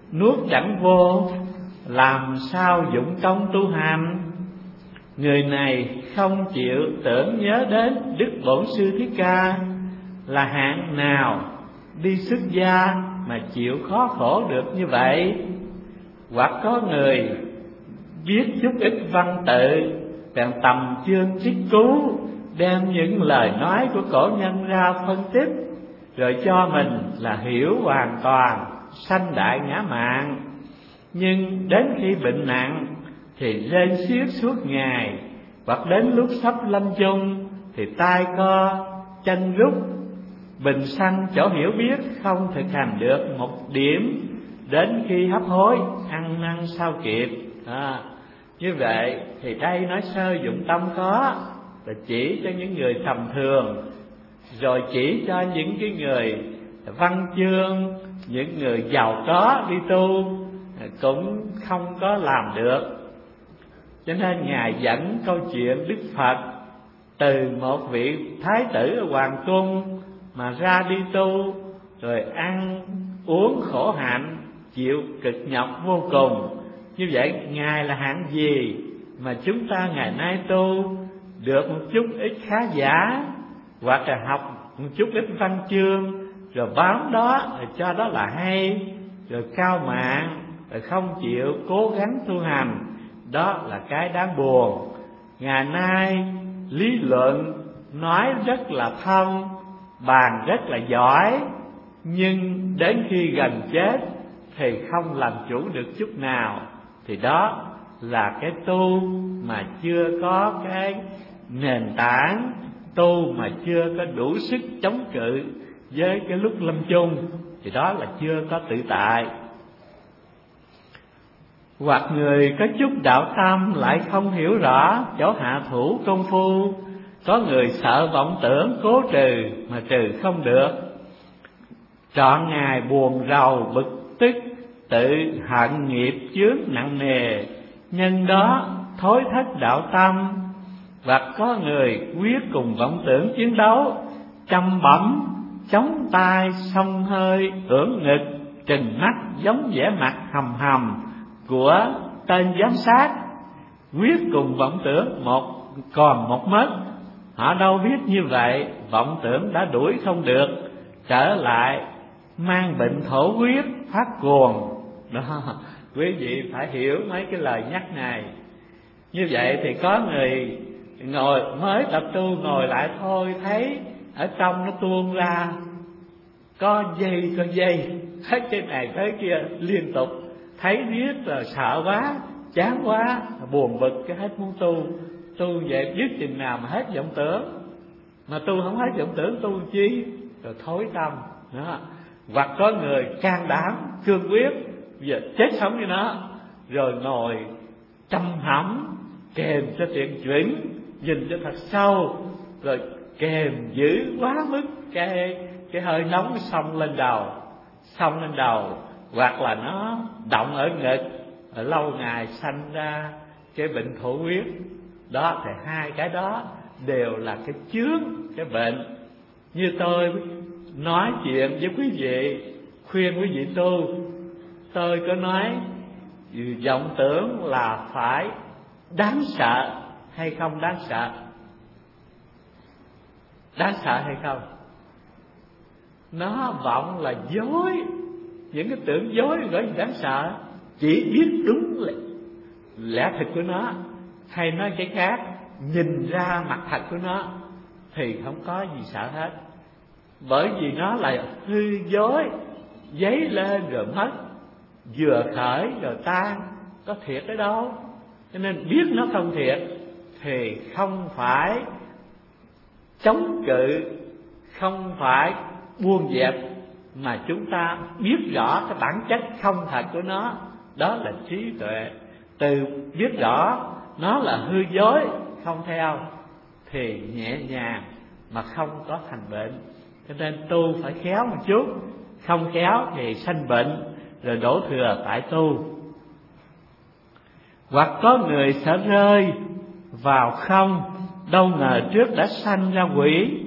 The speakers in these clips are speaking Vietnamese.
nuốt chẳng vô, làm sao dụng công tu hành. Người này không chịu tưởng nhớ đến Đức Bổn Sư Thích Ca, là hạng nào đi xuất gia mà chịu khó khổ được như vậy? Hoặc có người viết chút ít văn tự, bèn tầm chương trích cứu, đem những lời nói của cổ nhân ra phân tích, rồi cho mình là hiểu hoàn toàn, sanh đại ngã mạn. Nhưng đến khi bệnh nặng thì rên xiết suốt ngày, hoặc đến lúc sắp lâm chung thì tay co, chân rút, bình sanh chỗ hiểu biết, không thực hành được một điểm, đến khi hấp hối ăn năn sao kịp. Như vậy thì đây nói sơ dụng tâm có, là chỉ cho những người tầm thường, rồi chỉ cho những cái người văn chương, những người giàu có đi tu cũng không có làm được. Cho nên Ngài dẫn câu chuyện Đức Phật từ một vị thái tử ở hoàng cung mà ra đi tu, rồi ăn uống khổ hạnh, chịu cực nhọc vô cùng. Như vậy Ngài là hạng gì mà chúng ta ngày nay tu được một chút ít khá giả, hoặc là học một chút ít văn chương, rồi bám đó, rồi cho đó là hay, rồi cao mạng, rồi không chịu cố gắng tu hành. Đó là cái đáng buồn. Ngày nay lý luận nói rất là thông, bàn rất là giỏi, nhưng đến khi gần chết thì không làm chủ được chút nào. Thì đó là cái tu mà chưa có cái nền tảng, tu mà chưa có đủ sức chống cự với cái lúc lâm chung, thì đó là chưa có tự tại. Hoặc người có chút đạo tâm lại không hiểu rõ chỗ hạ thủ công phu. Có người sợ vọng tưởng cố trừ mà trừ không được, trọn ngày buồn rầu bực tức, tự hận nghiệp chướng nặng nề, nhân đó thối thất đạo tâm. Hoặc có người quyết cùng vọng tưởng chiến đấu, chăm bẩm chống tay xông hơi ưỡn ngực, trừng mắt giống vẻ mặt hầm hầm của tên giám sát. Quyết cùng vọng tưởng còn một mất. Họ đâu biết như vậy, vọng tưởng đã đuổi không được, trở lại mang bệnh thổ huyết phát cuồng. Đó, quý vị phải hiểu mấy cái lời nhắc này. Như vậy thì có người ngồi mới tập tu, ngồi lại thôi thấy ở trong nó tuôn ra có dây, hết cái này tới kia liên tục, thấy riết là sợ quá, chán quá, buồn bực, cái hết muốn tu về biết chừng nào mà hết vọng tưởng. Mà tu không hết vọng tưởng tu chi, rồi thối tâm đó. Hoặc có người can đảm cương quyết, giờ chết sống với nó, rồi ngồi chăm hẩm kèm cho chuyện chuyển, nhìn cho thật sâu, rồi kèm giữ quá mức cái hơi nóng xông lên đầu, hoặc là nó động ở ngực, ở lâu ngày sanh ra cái bệnh thổ huyết. Đó thì hai cái đó đều là cái chướng, cái bệnh. Như tôi nói chuyện với quý vị, khuyên quý vị tu, tôi có nói vọng tưởng là phải đáng sợ hay không đáng sợ? Đáng sợ hay không? Nó vọng là dối, những cái tưởng dối gọi là đáng sợ. Chỉ biết đúng lẽ thật của nó, hay nói cái khác, nhìn ra mặt thật của nó thì không có gì sợ hết. Bởi vì nó là hư dối, dấy lên rồi mất, vừa khởi rồi tan, có thiệt ở đâu. Cho nên biết nó không thiệt thì không phải chống cự, không phải buông dẹp, mà chúng ta biết rõ cái bản chất không thật của nó. Đó là trí tuệ. Từ biết rõ nó là hư dối, không theo, thì nhẹ nhàng mà không có thành bệnh. Cho nên tu phải khéo một chút, không khéo thì sanh bệnh, rồi đổ thừa tại tu. Hoặc có người sợ rơi vào không, đâu ngờ trước đã sanh ra quỷ.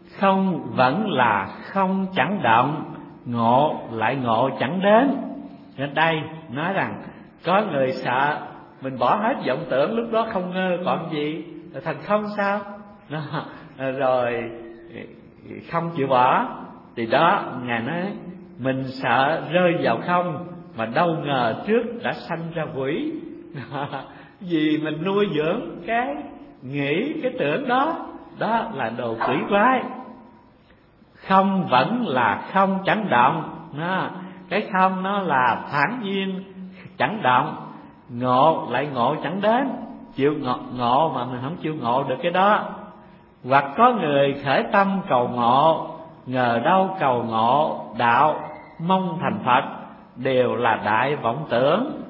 Không vẫn là không chẳng động, ngộ lại ngộ chẳng đến. Nên đây nói rằng có người sợ mình bỏ hết vọng tưởng, lúc đó không ngơ còn gì, thành không sao rồi không chịu bỏ. Thì đó Ngài nói mình sợ rơi vào không, mà đâu ngờ trước đã sanh ra quỷ. Vì mình nuôi dưỡng cái nghĩ, cái tưởng đó, đó là đồ quỷ quái. Không vẫn là không chẳng động. Cái không nó là thản nhiên chẳng động. Ngộ lại ngộ chẳng đến. Chịu ngộ mà mình không chịu ngộ được cái đó. Hoặc có người khởi tâm cầu ngộ, ngờ đâu cầu ngộ đạo mong thành Phật, đều là đại vọng tưởng.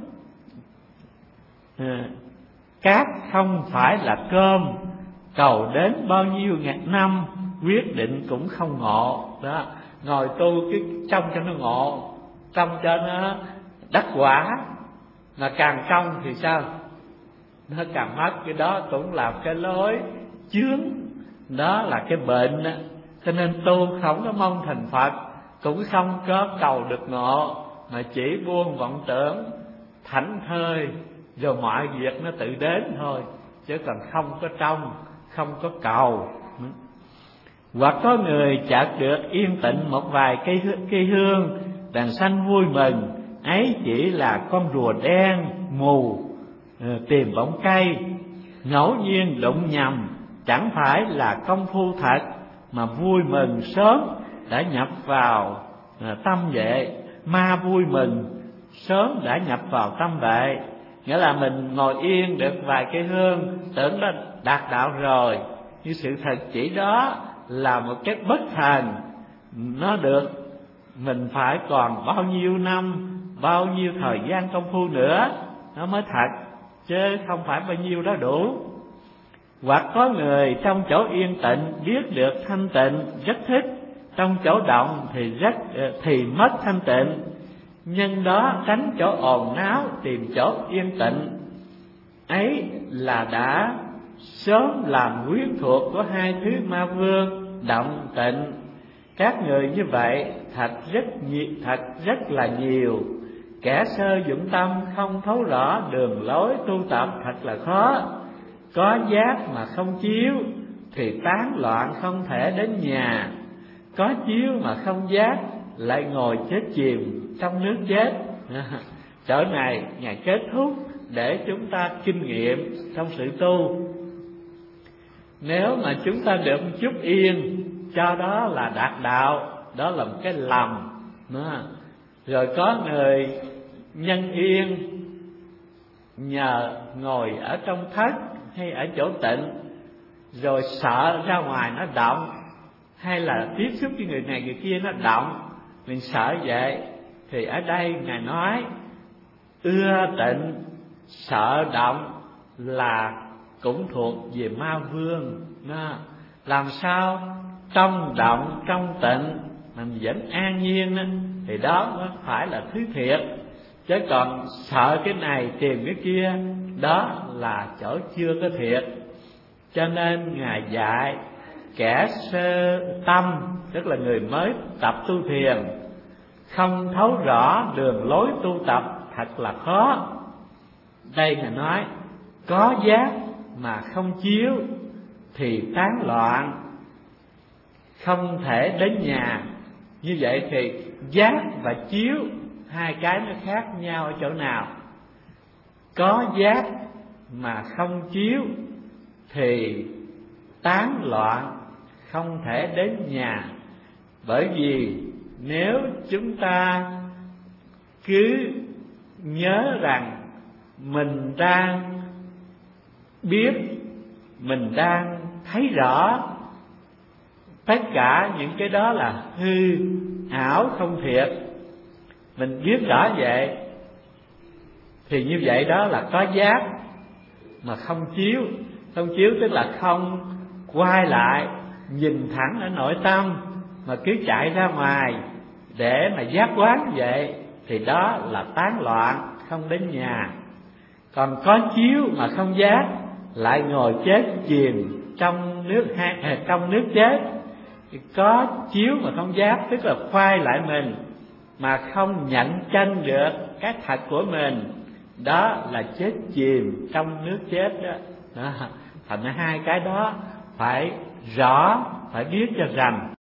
Cát không phải là cơm, cầu đến bao nhiêu ngàn năm, quyết định cũng không ngộ. Đó, ngồi tu cái trong cho nó ngộ, trong cho nó đắc quả. Mà càng trong thì sao? Nó càng mất. Cái đó cũng là cái lối chướng, đó là cái bệnh đó. Cho nên tu không có mong thành Phật, cũng không có cầu được ngộ, mà chỉ buông vọng tưởng thảnh thơi, rồi mọi việc nó tự đến thôi, chứ còn không có trong, không có cầu. Hoặc có người chợt được yên tịnh một vài cây hương, đàn sanh vui mừng, ấy chỉ là con rùa đen mù tìm bóng cây, ngẫu nhiên đụng nhầm, chẳng phải là công phu thật, mà vui mừng sớm đã nhập vào tâm vệ. Ma vui mừng sớm đã nhập vào tâm vệ. Nghĩa là mình ngồi yên được vài cây hương, tưởng đó đạt đạo rồi, nhưng sự thật chỉ đó là một cái bất thần. Nó được, mình phải còn bao nhiêu năm, bao nhiêu thời gian công phu nữa nó mới thật, chứ không phải bao nhiêu đó đủ. Hoặc có người trong chỗ yên tịnh biết được thanh tịnh rất thích, trong chỗ động thì mất thanh tịnh. Nhân đó tránh chỗ ồn náo, tìm chỗ yên tịnh, ấy là đã sớm làm quyến thuộc của hai thứ ma vương động tịnh. Các người như vậy thật rất là nhiều. Kẻ sơ dụng tâm không thấu rõ đường lối tu tập thật là khó. Có giác mà không chiếu thì tán loạn không thể đến nhà. Có chiếu mà không giác lại ngồi chết chìm trong nước chết. Chỗ này Ngài kết thúc để chúng ta kinh nghiệm trong sự tu. Nếu mà chúng ta được một chút yên, cho đó là đạt đạo, đó là một cái lầm. Rồi có người nhân yên nhờ ngồi ở trong thất hay ở chỗ tịnh, rồi sợ ra ngoài nó động, hay là tiếp xúc với người này người kia nó động, mình sợ vậy. Thì ở đây Ngài nói ưa tịnh sợ động là cũng thuộc về ma vương. Làm sao trong động trong tịnh mình vẫn an nhiên đó, thì đó mới phải là thứ thiệt. Chứ còn sợ cái này tìm cái kia, đó là chỗ chưa có thiệt. Cho nên Ngài dạy kẻ sơ tâm, tức là người mới tập tu thiền, không thấu rõ đường lối tu tập thật là khó. Đây Ngài nói có giác mà không chiếu thì tán loạn, không thể đến nhà. Như vậy thì giác và chiếu hai cái nó khác nhau ở chỗ nào? Có giác mà không chiếu thì tán loạn, không thể đến nhà. Bởi vì nếu chúng ta cứ nhớ rằng mình đang biết, mình đang thấy rõ, tất cả những cái đó là hư ảo không thiệt, mình biết rõ vậy, thì như vậy đó là có giác mà không chiếu. Không chiếu tức là không quay lại nhìn thẳng ở nội tâm, mà cứ chạy ra ngoài để mà giác quán vậy, thì đó là tán loạn, không đến nhà. Còn có chiếu mà không giác, lại ngồi chết chìm trong nước chết. Có chiếu mà không giác tức là khoai lại mình, mà không nhận chân được cái thật của mình, đó là chết chìm trong nước chết đó. Thành ra hai cái đó phải rõ, phải biết cho rằng